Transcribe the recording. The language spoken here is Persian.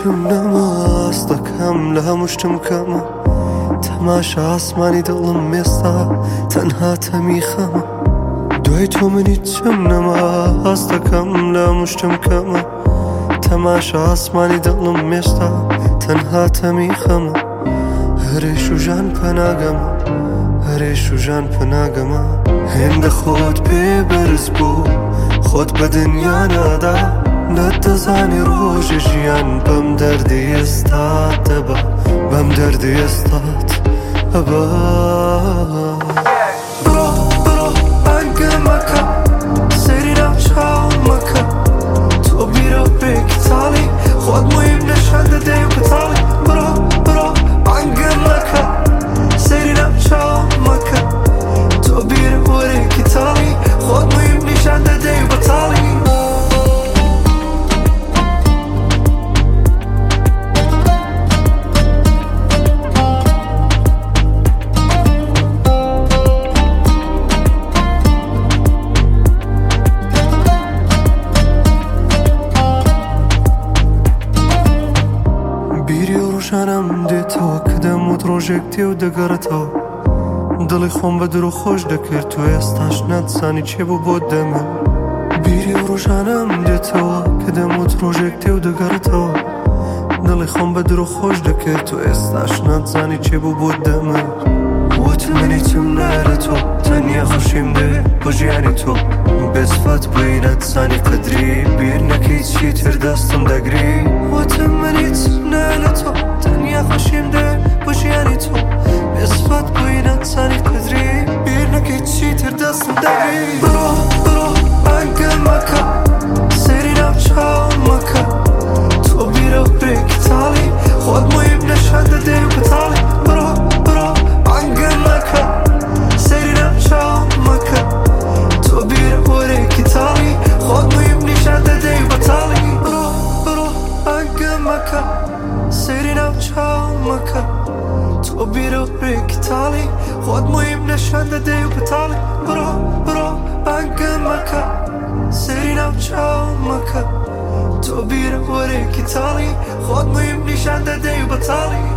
içim namaz Dakam lahamuştum kama Temaşa asmani dalım yasta Tenha temikhama Duay تو من içim namaz Dakam lahamuştum kama Temaşa asmani dalım yasta Tenha temikhama هرش و جان پناگما هرش و جان پناگما هند خود ببرز بو خود به دنیا نادا نتزانی روش جیان بم دردی استاد با بم دردی استاد با برو برو بنگ مکا سری نوچاو مکا تو بیرو بک تالی خود مهم نشنده دیو کتالی برو برو بنگ مکا سری نوچاو مکا تو بیرو بک تالی خود مهم نشنده دیو کتالی شانم دی تو کدم و پروژکتی و دگرتا دلی خون بدر و خوش دکر تو استاش ندسانی چه بود دمه بیری و روشانم دی تو کدم و پروژکتی و دگرتا دلی خون بدر و خوش دکر تو استاش ندسانی چه بود دمه وقت منی تم نره تو تنیا خوشیم ده بجیانی تو بزفت بینت سانی قدری بیر نکیت چی تر دستم دگری وقت منی تم نره تو تنیا خوشیم ده بجیانی تو بزفت بینت سانی قدری بیر نکیت چی تر دستم دگری برو برو بنگ مکا سری نوچاو مکا تو بیرو بک تالی خود مهم نشنده دیو کتالی برو برو بنگ مکا سری نوچاو مکا تو بیرو بک تالی خود مهم نشنده دیو کتالی برو برو بنگ مکا سری نوچاو مکا تو بیرو بک تالی خود مهم نشنده دیو کتالی برو برو بنگ مکا سری نوچاو مکا تو بیرو بک تالی خود مهم نشنده دیو کتالی